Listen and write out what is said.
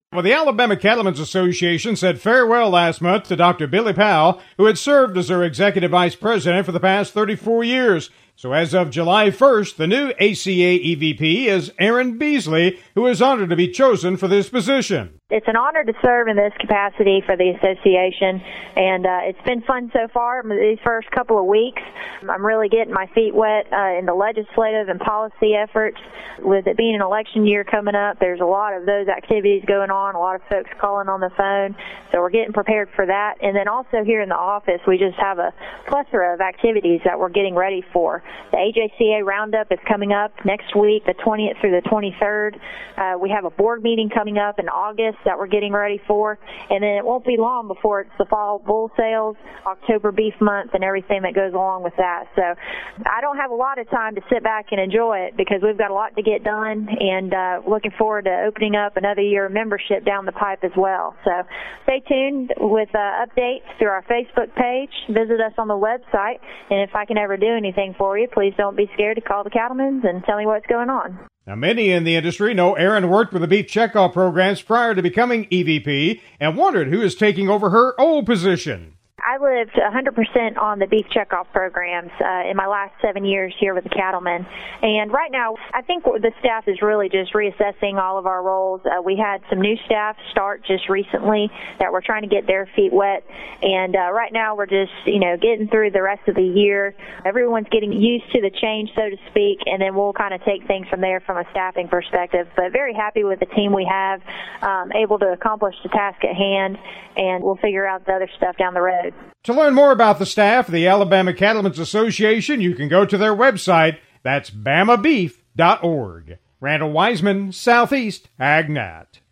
Well, the Alabama Cattlemen's Association said farewell last month to Dr. Billy Powell, who had served as their executive vice president for the past 34 years. So as of July 1st, the new ACA EVP is Aaron Beasley, who is honored to be chosen for this position. It's an honor to serve in this capacity for the association, and it's been fun so far these first couple of weeks. I'm really getting my feet wet in the legislative and policy efforts. With it being an election year coming up, there's a lot of those activities going on, a lot of folks calling on the phone, so we're getting prepared for that. And then also here in the office, we just have a plethora of activities that we're getting ready for. The AJCA Roundup is coming up next week, the 20th through the 23rd. We have a board meeting coming up in August that we're getting ready for, and then it won't be long before it's the fall bull sales, October beef month, and everything that goes along with that. So I don't have a lot of time to sit back and enjoy it because we've got a lot to get done, and looking forward to opening up another year of membership down the pipe as well. So stay tuned with updates through our Facebook page. Visit us on the website, and if I can ever do anything for you, please don't be scared to call the Cattlemen's and tell me what's going on. Now, many in the industry know Aaron worked with the beef checkoff programs prior to becoming EVP and wondered who is taking over her old position. I lived 100% on the beef checkoff programs in my last 7 years here with the Cattlemen. And right now, I think the staff is really just reassessing all of our roles. We had some new staff start just recently that we're trying to get their feet wet. And right now, we're just, getting through the rest of the year. Everyone's getting used to the change, so to speak, and then we'll kind of take things from there from a staffing perspective. But very happy with the team we have, able to accomplish the task at hand, and we'll figure out the other stuff down the road. To learn more about the staff of the Alabama Cattlemen's Association, you can go to their website. That's bamabeef.org. Randall Wiseman, Southeast AgNet.